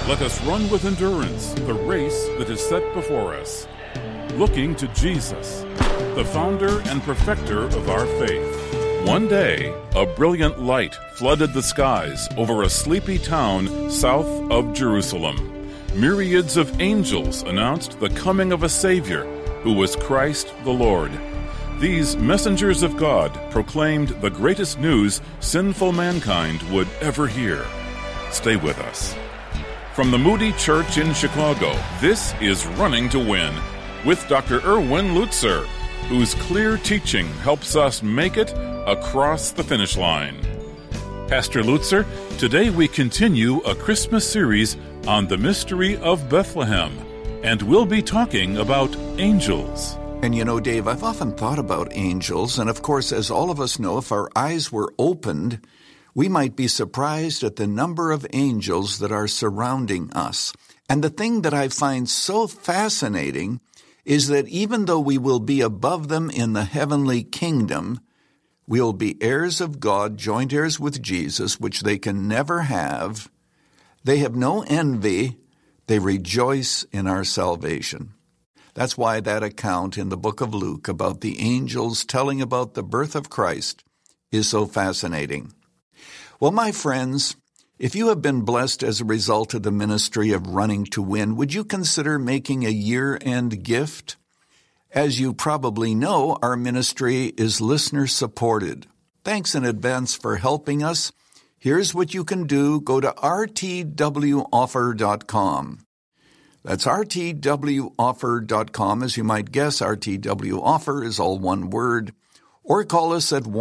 Let us run with endurance the race that is set before us, looking to Jesus, the founder and perfecter of our faith. One day, a brilliant light flooded the skies over a sleepy town south of Jerusalem. Myriads of angels announced the coming of a Savior who was Christ the Lord. These messengers of God proclaimed the greatest news sinful mankind would ever hear. Stay with us. From the Moody Church in Chicago, this is Running to Win with Dr. Erwin Lutzer, whose clear teaching helps us make it across the finish line. Pastor Lutzer, today we continue a Christmas series on the mystery of Bethlehem, and we'll be talking about angels. And you know, Dave, I've often thought about angels, and of course, as all of us know, if our eyes were opened, we might be surprised at the number of angels that are surrounding us. And the thing that I find so fascinating is that even though we will be above them in the heavenly kingdom, we'll be heirs of God, joint heirs with Jesus, which they can never have. They have no envy. They rejoice in our salvation. That's why that account in the book of Luke about the angels telling about the birth of Christ is so fascinating. Well, my friends, if you have been blessed as a result of the ministry of Running to Win, would you consider making a year-end gift? As you probably know, our ministry is listener-supported. Thanks in advance for helping us. Here's what you can do. Go to rtwoffer.com. That's rtwoffer.com. As you might guess, RTW Offer is all one word. Or call us at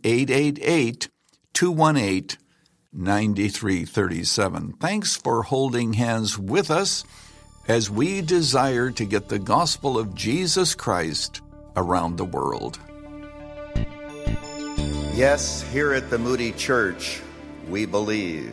1-888-218-9337. Thanks for holding hands with us as we desire to get the gospel of Jesus Christ around the world. Yes, here at the Moody Church, we believe.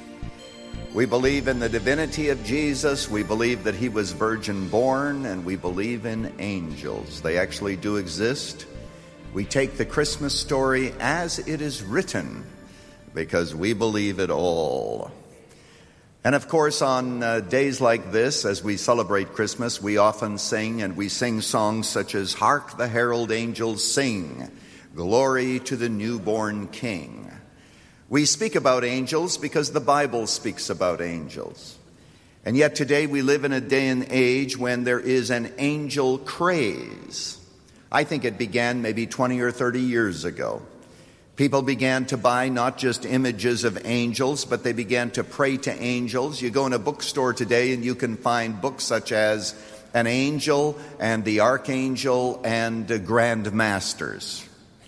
We believe in the divinity of Jesus, we believe that he was virgin born, and we believe in angels. They actually do exist. We take the Christmas story as it is written because we believe it all. And of course, on days like this, as we celebrate Christmas, we often sing, and we sing songs such as "Hark the Herald Angels Sing, Glory to the Newborn King." We speak about angels because the Bible speaks about angels. And yet today we live in a day and age when there is an angel craze. I think it began maybe 20 or 30 years ago. People began to buy not just images of angels, but they began to pray to angels. You go in a bookstore today and you can find books such as An Angel and the Archangel and Grand Masters.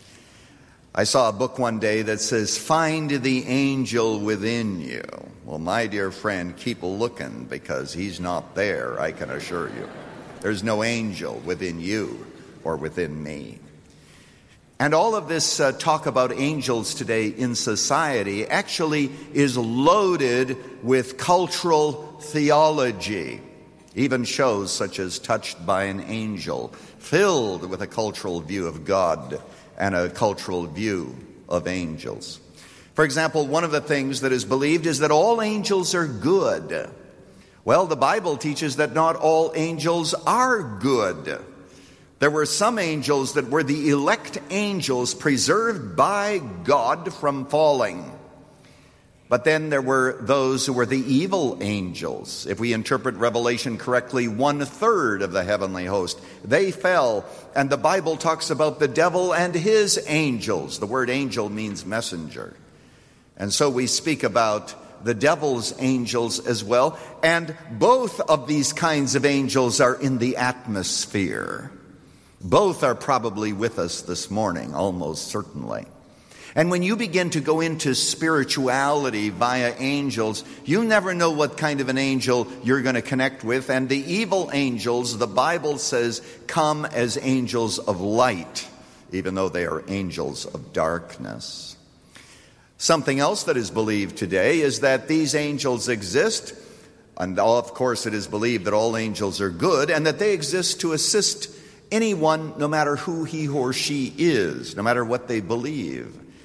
I saw a book one day that says, "Find the angel within you." Well, my dear friend, keep looking because he's not there, I can assure you. There's no angel within you or within me. And all of this talk about angels today in society actually is loaded with cultural theology. Even shows such as Touched by an Angel, filled with a cultural view of God and a cultural view of angels. For example, one of the things that is believed is that all angels are good. Well, the Bible teaches that not all angels are good. There were some angels that were the elect angels preserved by God from falling. But then there were those who were the evil angels. If we interpret Revelation correctly, 1/3 of the heavenly host, they fell. And the Bible talks about the devil and his angels. The word angel means messenger. And so we speak about the devil's angels as well. And both of these kinds of angels are in the atmosphere. Both are probably with us this morning, almost certainly. And when you begin to go into spirituality via angels, you never know what kind of an angel you're going to connect with. And the evil angels, the Bible says, come as angels of light, even though they are angels of darkness. Something else that is believed today is that these angels exist, and of course it is believed that all angels are good, and that they exist to assist anyone, no matter who he or she is, no matter what they believe.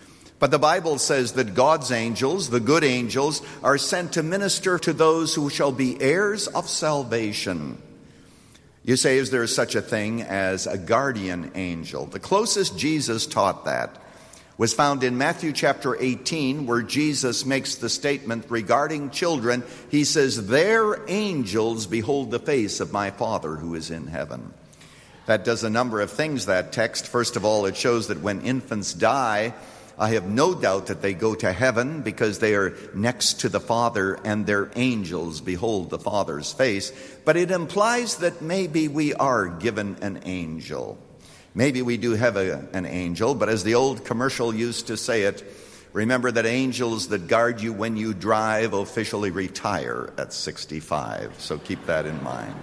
But the Bible says that God's angels, the good angels, are sent to minister to those who shall be heirs of salvation. You say, is there such a thing as a guardian angel? The closest Jesus taught that was found in Matthew chapter 18, where Jesus makes the statement regarding children. He says, "Their angels behold the face of my Father who is in heaven." That does a number of things, that text. First of all, it shows that when infants die, I have no doubt that they go to heaven because they are next to the Father and their angels behold the Father's face. But it implies that maybe we are given an angel. Maybe we do have an angel, but as the old commercial used to say it, remember that angels that guard you when you drive officially retire at 65. So keep that in mind.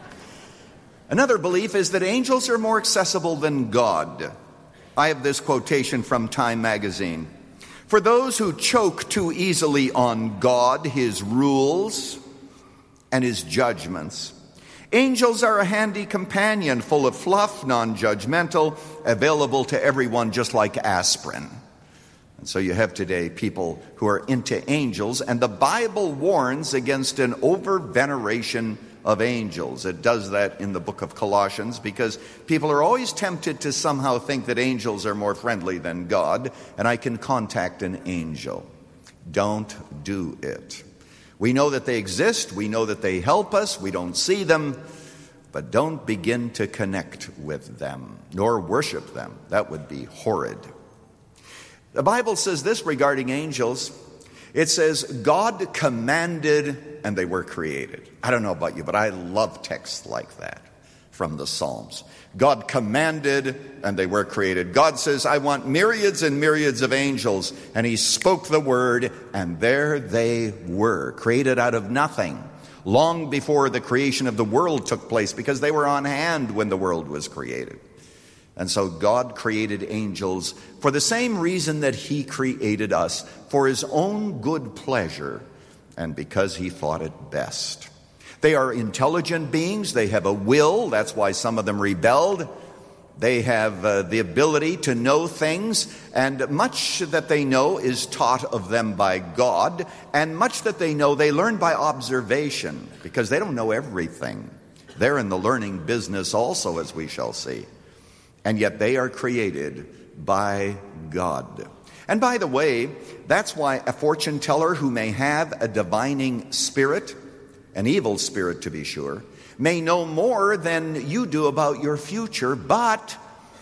Another belief is that angels are more accessible than God. I have this quotation from Time magazine. "For those who choke too easily on God, His rules, and His judgments, angels are a handy companion, full of fluff, non-judgmental, available to everyone just like aspirin." And so you have today people who are into angels, and the Bible warns against an over-veneration of angels. It does that in the book of Colossians because people are always tempted to somehow think that angels are more friendly than God, and I can contact an angel. Don't do it. We know that they exist. We know that they help us. We don't see them, but don't begin to connect with them, nor worship them. That would be horrid. The Bible says this regarding angels. It says, God commanded and they were created. I don't know about you, but I love texts like that from the Psalms. God commanded and they were created. God says, I want myriads and myriads of angels. And He spoke the word, and there they were, created out of nothing, long before the creation of the world took place, because they were on hand when the world was created. And so God created angels for the same reason that He created us, for His own good pleasure, and because He thought it best. They are intelligent beings. They have a will. That's why some of them rebelled. They have the ability to know things, and much that they know is taught of them by God, and much that they know they learn by observation, because they don't know everything. They're in the learning business also, as we shall see. And yet they are created by God. And by the way, that's why a fortune teller who may have a divining spirit, an evil spirit to be sure, may know more than you do about your future, but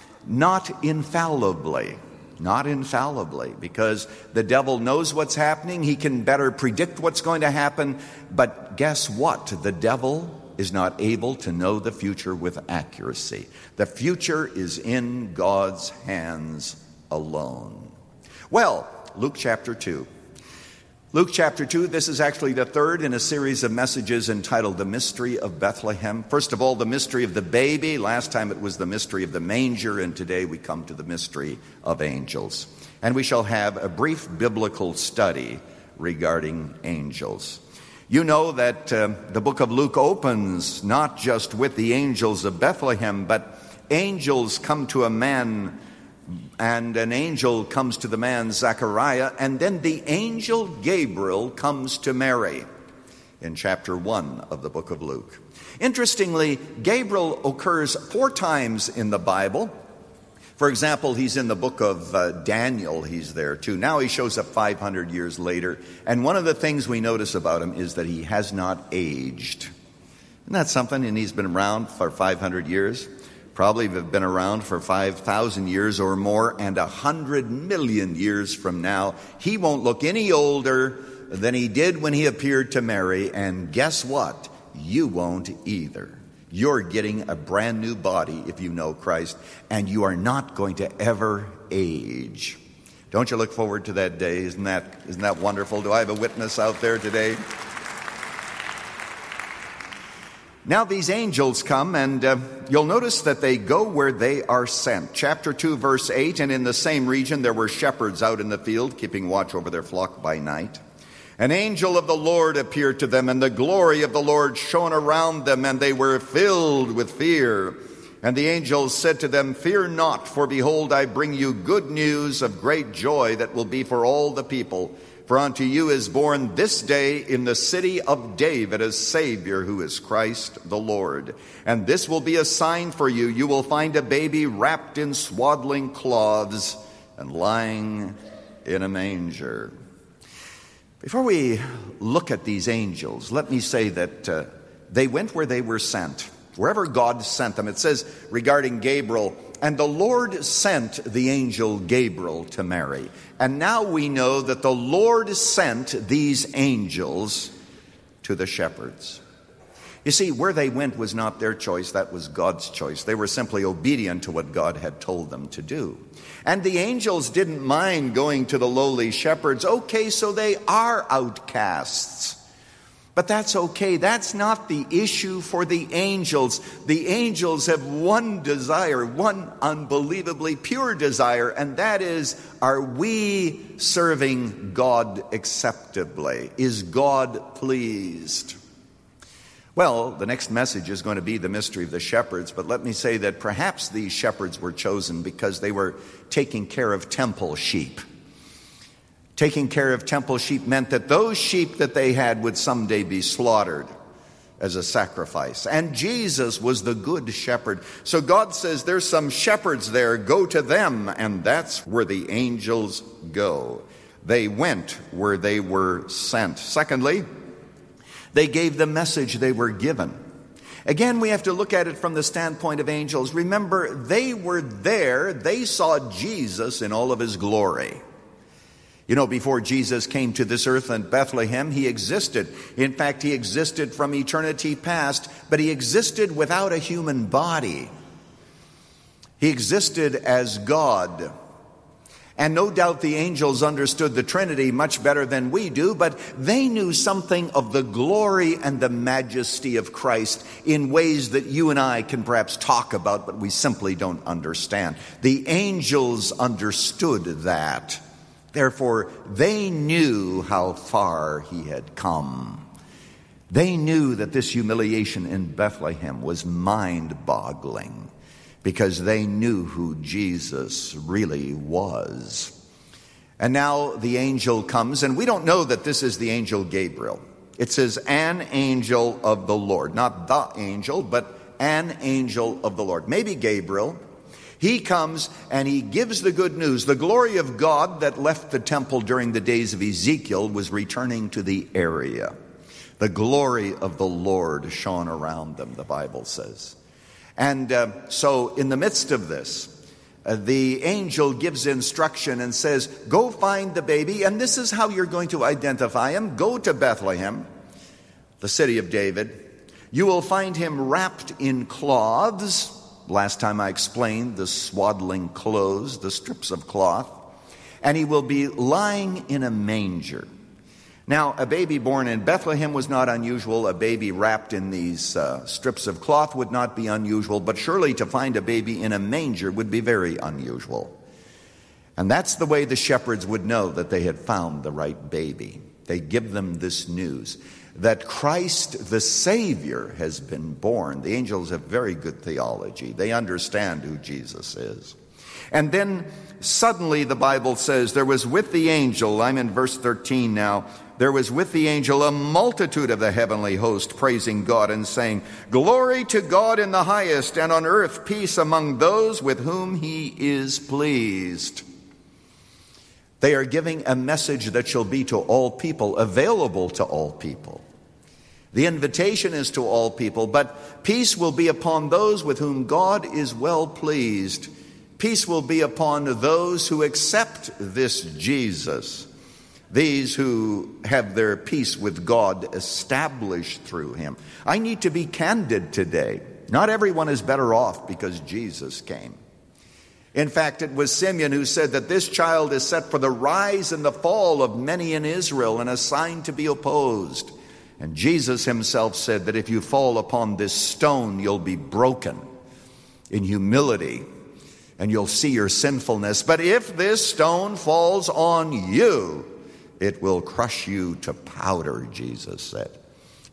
not infallibly. Not infallibly, because the devil knows what's happening. He can better predict what's going to happen. But guess what? The devil is not able to know the future with accuracy. The future is in God's hands alone. Well, Luke chapter 2. Luke chapter 2, this is actually the third in a series of messages entitled The Mystery of Bethlehem. First of all, the mystery of the baby. Last time it was the mystery of the manger, and today we come to the mystery of angels. And we shall have a brief biblical study regarding angels. You know that the book of Luke opens not just with the angels of Bethlehem, but angels come to a man, and an angel comes to the man Zechariah, and then the angel Gabriel comes to Mary in chapter 1 of the book of Luke. Interestingly, Gabriel occurs 4 times in the Bible. For example, he's in the book of Daniel. He's there too. Now he shows up 500 years later. And one of the things we notice about him is that he has not aged. Isn't that something? And he's been around for 500 years. Probably have been around for 5,000 years or more. And 100 million years from now, he won't look any older than he did when he appeared to Mary. And guess what? You won't either. You're getting a brand new body if you know Christ, and you are not going to ever age. Don't you look forward to that day? Isn't that wonderful? Do I have a witness out there today? Now these angels come, and you'll notice that they go where they are sent. Chapter 2, verse 8, and in the same region there were shepherds out in the field, keeping watch over their flock by night. An angel of the Lord appeared to them, and the glory of the Lord shone around them, and they were filled with fear. And the angels said to them, "Fear not, for behold, I bring you good news of great joy that will be for all the people. For unto you is born this day in the city of David a Savior, who is Christ the Lord. And this will be a sign for you. You will find a baby wrapped in swaddling cloths and lying in a manger." Before we look at these angels, let me say that they went where they were sent. Wherever God sent them. It says regarding Gabriel, "And the Lord sent the angel Gabriel to Mary." And now we know that the Lord sent these angels to the shepherds. You see, where they went was not their choice, that was God's choice. They were simply obedient to what God had told them to do. And the angels didn't mind going to the lowly shepherds. Okay, so they are outcasts. But that's okay. That's not the issue for the angels. The angels have one desire, one unbelievably pure desire, and that is, are we serving God acceptably? Is God pleased? Well, the next message is going to be the mystery of the shepherds, but let me say that perhaps these shepherds were chosen because they were taking care of temple sheep. Taking care of temple sheep meant that those sheep that they had would someday be slaughtered as a sacrifice. And Jesus was the good shepherd. So God says, there's some shepherds there, go to them. And that's where the angels go. They went where they were sent. Secondly, they gave the message they were given. Again, we have to look at it from the standpoint of angels. Remember, they were there. They saw Jesus in all of his glory. You know, before Jesus came to this earth in Bethlehem, he existed. In fact, he existed from eternity past, but he existed without a human body. He existed as God. And no doubt the angels understood the Trinity much better than we do, but they knew something of the glory and the majesty of Christ in ways that you and I can perhaps talk about, but we simply don't understand. The angels understood that. Therefore, they knew how far he had come. They knew that this humiliation in Bethlehem was mind-boggling because they knew who Jesus really was. And now the angel comes, and we don't know that this is the angel Gabriel. It says, an angel of the Lord. Not the angel, but an angel of the Lord. Maybe Gabriel. He comes and he gives the good news. The glory of God that left the temple during the days of Ezekiel was returning to the area. The glory of the Lord shone around them, the Bible says. And so in the midst of this, the angel gives instruction and says, go find the baby, and this is how you're going to identify him. Go to Bethlehem, the city of David. You will find him wrapped in cloths. Last time I explained the swaddling clothes, the strips of cloth. And he will be lying in a manger. Now, a baby born in Bethlehem was not unusual. A baby wrapped in these strips of cloth would not be unusual. But surely to find a baby in a manger would be very unusual. And that's the way the shepherds would know that they had found the right baby. They give them this news that Christ the Savior has been born. The angels have very good theology. They understand who Jesus is. And then suddenly the Bible says there was with the angel, I'm in verse 13 now, there was with the angel a multitude of the heavenly host praising God and saying, glory to God in the highest, and on earth peace among those with whom he is pleased. They are giving a message that shall be to all people, available to all people. The invitation is to all people, but peace will be upon those with whom God is well pleased. Peace will be upon those who accept this Jesus, these who have their peace with God established through him. I need to be candid today. Not everyone is better off because Jesus came. In fact, it was Simeon who said that this child is set for the rise and the fall of many in Israel and a sign to be opposed. And Jesus himself said that if you fall upon this stone, you'll be broken in humility and you'll see your sinfulness. But if this stone falls on you, it will crush you to powder, Jesus said.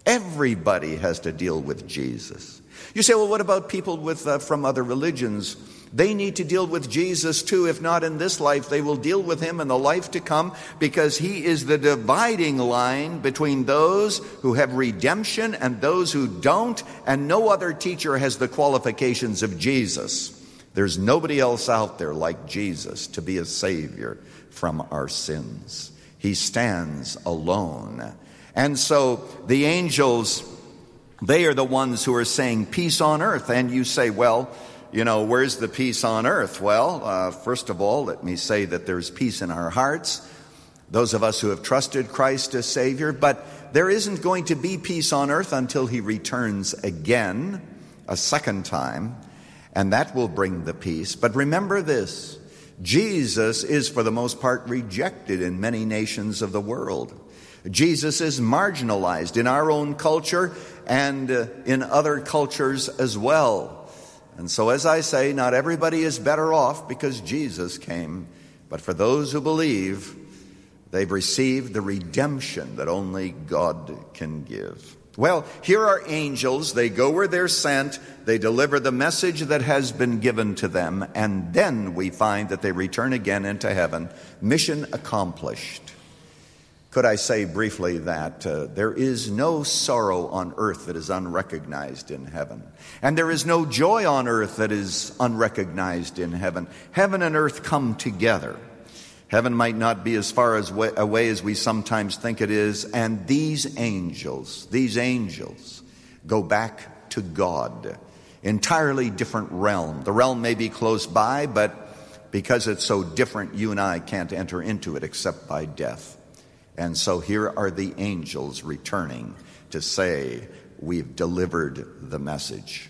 Everybody has to deal with Jesus. You say, well, what about people from other religions? They need to deal with Jesus too. If not in this life, they will deal with him in the life to come, because he is the dividing line between those who have redemption and those who don't, and no other teacher has the qualifications of Jesus. There's nobody else out there like Jesus to be a Savior from our sins. He stands alone. And so the angels, they are the ones who are saying peace on earth. And you say, well, where's the peace on earth? Well, first of all, let me say that there's peace in our hearts, those of us who have trusted Christ as Savior. But there isn't going to be peace on earth until he returns again, a second time, and that will bring the peace. But remember this, Jesus is for the most part rejected in many nations of the world. Jesus is marginalized in our own culture and in other cultures as well. And so, as I say, not everybody is better off because Jesus came. But for those who believe, they've received the redemption that only God can give. Well, here are angels. They go where they're sent. They deliver the message that has been given to them. And then we find that they return again into heaven. Mission accomplished. Could I say briefly that there is no sorrow on earth that is unrecognized in heaven. And there is no joy on earth that is unrecognized in heaven. Heaven and earth come together. Heaven might not be as far away as we sometimes think it is. And these angels go back to God. Entirely different realm. The realm may be close by, but because it's so different, you and I can't enter into it except by death. And so here are the angels returning to say, we've delivered the message.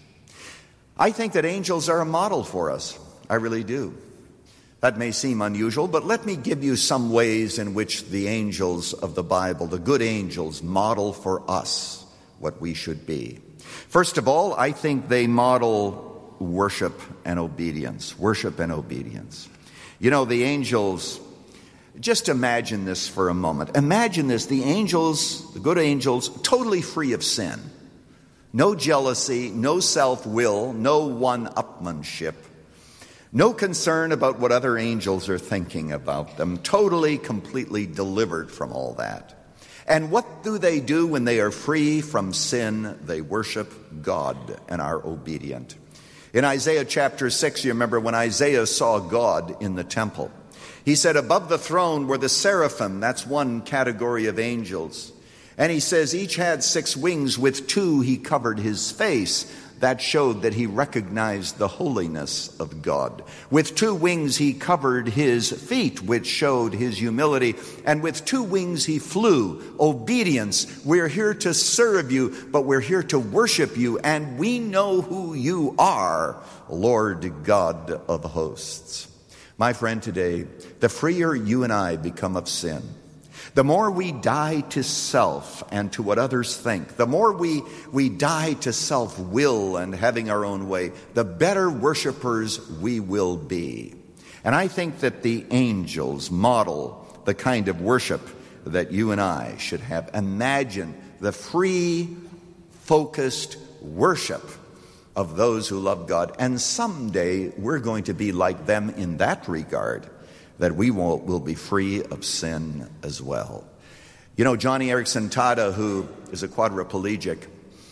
I think that angels are a model for us. I really do. That may seem unusual, but let me give you some ways in which the angels of the Bible, the good angels, model for us what we should be. First of all, I think they model worship and obedience. Worship and obedience. The angels, just imagine this for a moment. Imagine this, the angels, the good angels, totally free of sin. No jealousy, no self-will, no one-upmanship. No concern about what other angels are thinking about them. Totally, completely delivered from all that. And what do they do when they are free from sin? They worship God and are obedient. In Isaiah chapter 6, you remember when Isaiah saw God in the temple. He said, above the throne were the seraphim. That's one category of angels. And he says, each had 6 wings. With 2 he covered his face. That showed that he recognized the holiness of God. With 2 wings he covered his feet, which showed his humility. And with 2 wings he flew. Obedience. We're here to serve you, but we're here to worship you. And we know who you are, Lord God of hosts. My friend, today, the freer you and I become of sin, the more we die to self and to what others think, the more we die to self-will and having our own way, the better worshipers we will be. And I think that the angels model the kind of worship that you and I should have. Imagine the free, focused worship of those who love God. And someday we're going to be like them in that regard, that we will be free of sin as well. Johnny Erickson Tada, who is a quadriplegic,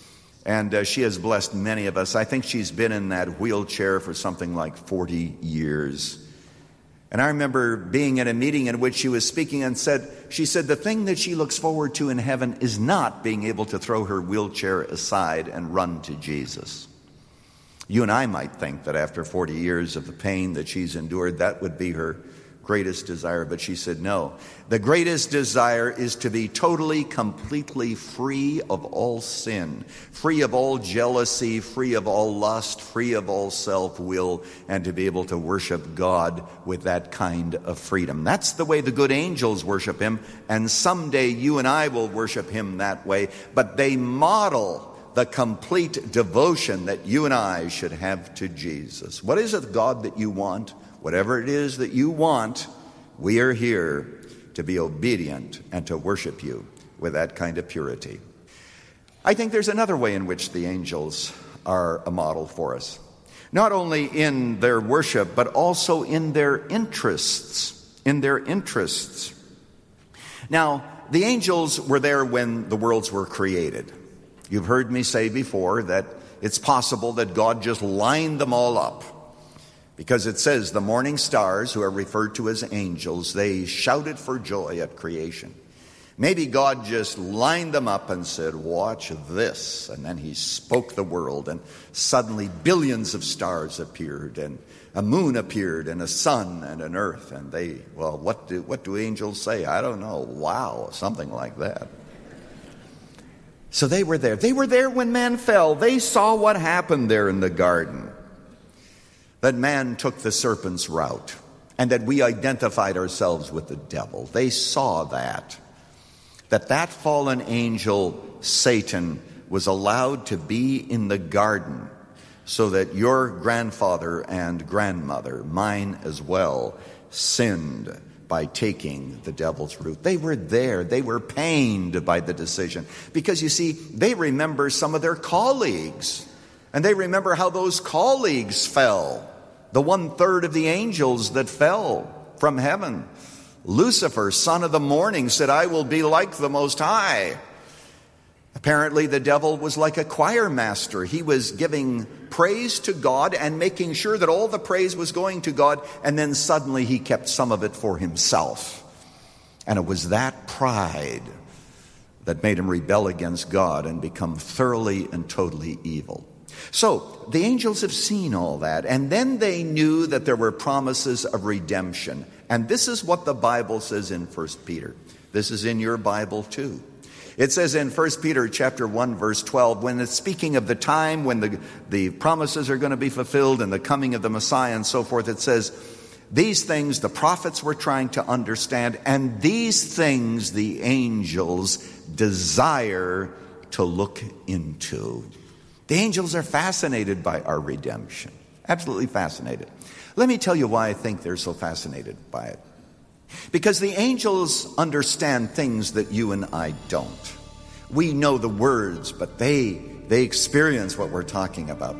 and she has blessed many of us. I think she's been in that wheelchair for something like 40 years. And I remember being at a meeting in which she was speaking and she said the thing that she looks forward to in heaven is not being able to throw her wheelchair aside and run to Jesus. You and I might think that after 40 years of the pain that she's endured, that would be her greatest desire. But she said, no, the greatest desire is to be totally, completely free of all sin, free of all jealousy, free of all lust, free of all self-will, and to be able to worship God with that kind of freedom. That's the way the good angels worship him, and someday you and I will worship him that way. But they model the complete devotion that you and I should have to Jesus. What is it, God, that you want? Whatever it is that you want, we are here to be obedient and to worship you with that kind of purity. I think there's another way in which the angels are a model for us. Not only in their worship, but also in their interests. Now, the angels were there when the worlds were created. You've heard me say before that it's possible that God just lined them all up. Because it says the morning stars, who are referred to as angels, they shouted for joy at creation. Maybe God just lined them up and said, watch this. And then he spoke the world, and suddenly billions of stars appeared, and a moon appeared, and a sun, and an earth. And what do angels say? I don't know. Wow, something like that. So they were there. They were there when man fell. They saw what happened there in the garden. That man took the serpent's route, and that we identified ourselves with the devil. They saw that fallen angel, Satan, was allowed to be in the garden so that your grandfather and grandmother, mine as well, sinned by taking the devil's route. They were there. They were pained by the decision. Because, you see, they remember some of their colleagues. And they remember how those colleagues fell. The 1/3 of the angels that fell from heaven. Lucifer, son of the morning, said, I will be like the Most High. Apparently, the devil was like a choir master. He was giving praise to God and making sure that all the praise was going to God, and then suddenly he kept some of it for himself. And it was that pride that made him rebel against God and become thoroughly and totally evil. So, the angels have seen all that, and then they knew that there were promises of redemption. And this is what the Bible says in 1 Peter. This is in your Bible too. It says in 1 Peter chapter 1, verse 12, when it's speaking of the time when the promises are going to be fulfilled and the coming of the Messiah and so forth, it says, these things the prophets were trying to understand, and these things the angels desire to look into. The angels are fascinated by our redemption. Absolutely fascinated. Let me tell you why I think they're so fascinated by it. Because the angels understand things that you and I don't. We know the words, but they experience what we're talking about.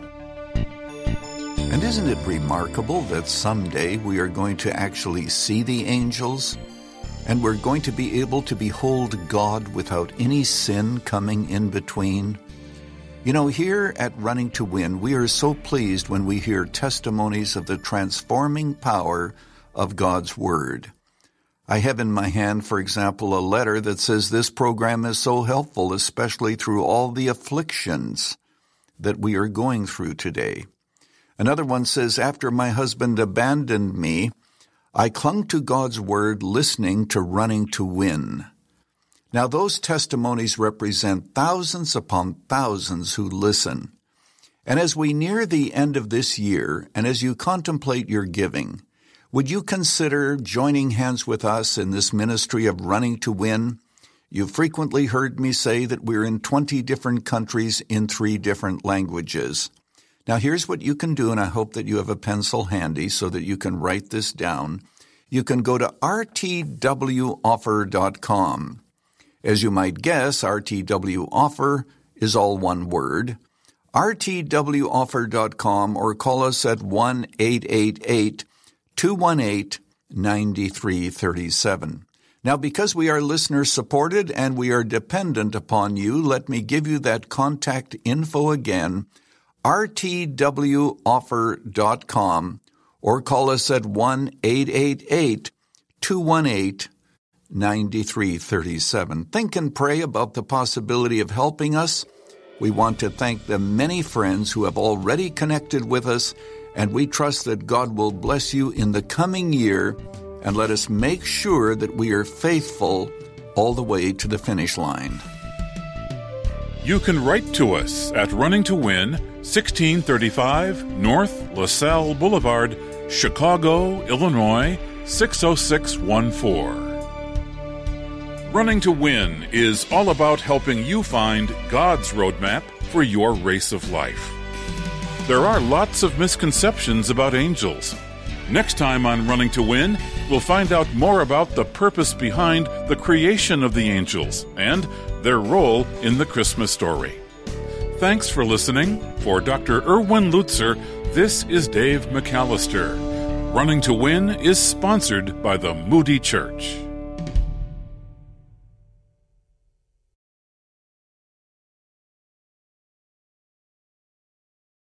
And isn't it remarkable that someday we are going to actually see the angels? And we're going to be able to behold God without any sin coming in between? You know, here at Running to Win, we are so pleased when we hear testimonies of the transforming power of God's Word. I have in my hand, for example, a letter that says this program is so helpful, especially through all the afflictions that we are going through today. Another one says, after my husband abandoned me, I clung to God's Word, listening to Running to Win. Now, those testimonies represent thousands upon thousands who listen. And as we near the end of this year, and as you contemplate your giving, would you consider joining hands with us in this ministry of Running to Win? You've frequently heard me say that we're in 20 different countries in 3 different languages. Now, here's what you can do, and I hope that you have a pencil handy so that you can write this down. You can go to rtwoffer.com. As you might guess, RTW Offer is all one word. rtwoffer.com, or call us at 1-888-218-9337. Now, because we are listener-supported and we are dependent upon you, let me give you that contact info again, rtwoffer.com, or call us at 1-888-218-9337. Think and pray about the possibility of helping us. We want to thank the many friends who have already connected with us, and we trust that God will bless you in the coming year, and let us make sure that we are faithful all the way to the finish line. You can write to us at Running to Win, 1635 North LaSalle Boulevard, Chicago, Illinois, 60614. Running to Win is all about helping you find God's roadmap for your race of life. There are lots of misconceptions about angels. Next time on Running to Win, we'll find out more about the purpose behind the creation of the angels and their role in the Christmas story. Thanks for listening. For Dr. Erwin Lutzer, this is Dave McAllister. Running to Win is sponsored by the Moody Church.